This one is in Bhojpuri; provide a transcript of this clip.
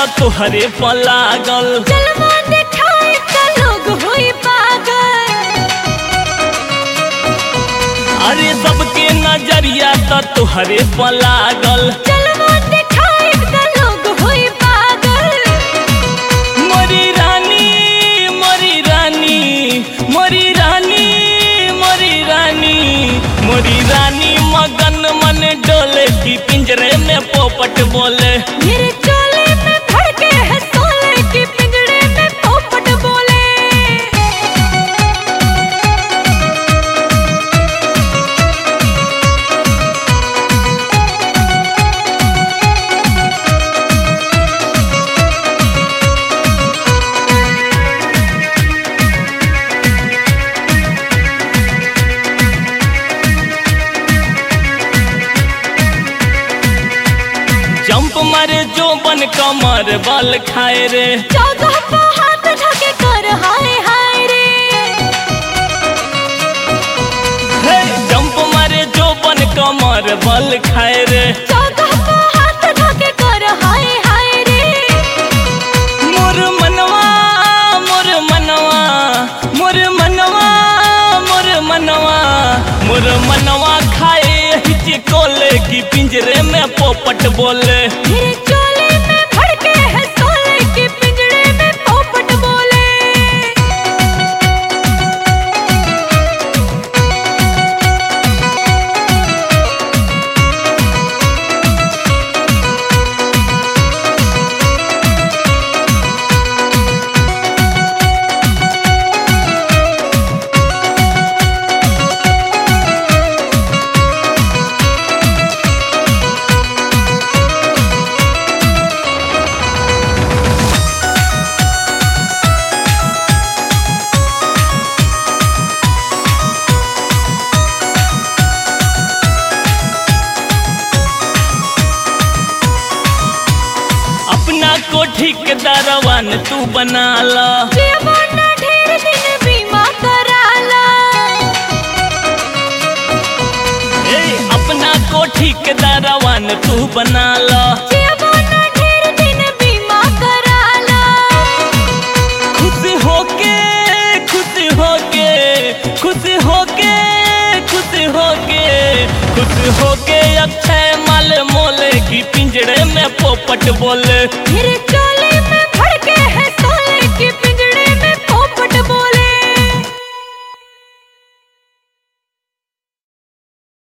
तो तुहरे पलागल जलवा दिखाए त लोग होई पागल। अरे सबके नजरिया तो तुहरे पलागल जलवा दिखाए त लोग होई पागल। मोरी रानी मोरी रानी मोरी रानी मोरी रानी मोरी रानी मगन मन डोले की पिंजरे में पोपट बोले। मेरे चोले में भड़के है सोले की पिंजड़े में पोपट बोले। जंप मारे जो बन कमर बल खाए रे जगह पे हाथ ढके कर हाय हाय रे। हे जंप मारे जो बन कमर बल खाए रे जगह पे हाथ ढके कर हाय हाय रे। मोर मनवा मोर मनवा मोर मनवा मोर मनवा मोर मनवा खाए हिचकोले की पिंजरे में पोपट बोले। मेरे चोले में भड़के है सोले की पिंजड़े में पोपट बोले। अपना कोठी के दरवान तू बना ला जीवना ढेर दिन बीमा कराला। अपना कोठी के दरवान तू बना ला जीवना ढेर दिन बीमा कराला। खुश होके खुश होके खुश होके खुश होके खुश होके अक्षय माल मोले की पिंजड़े में पोपट बोले। मेरे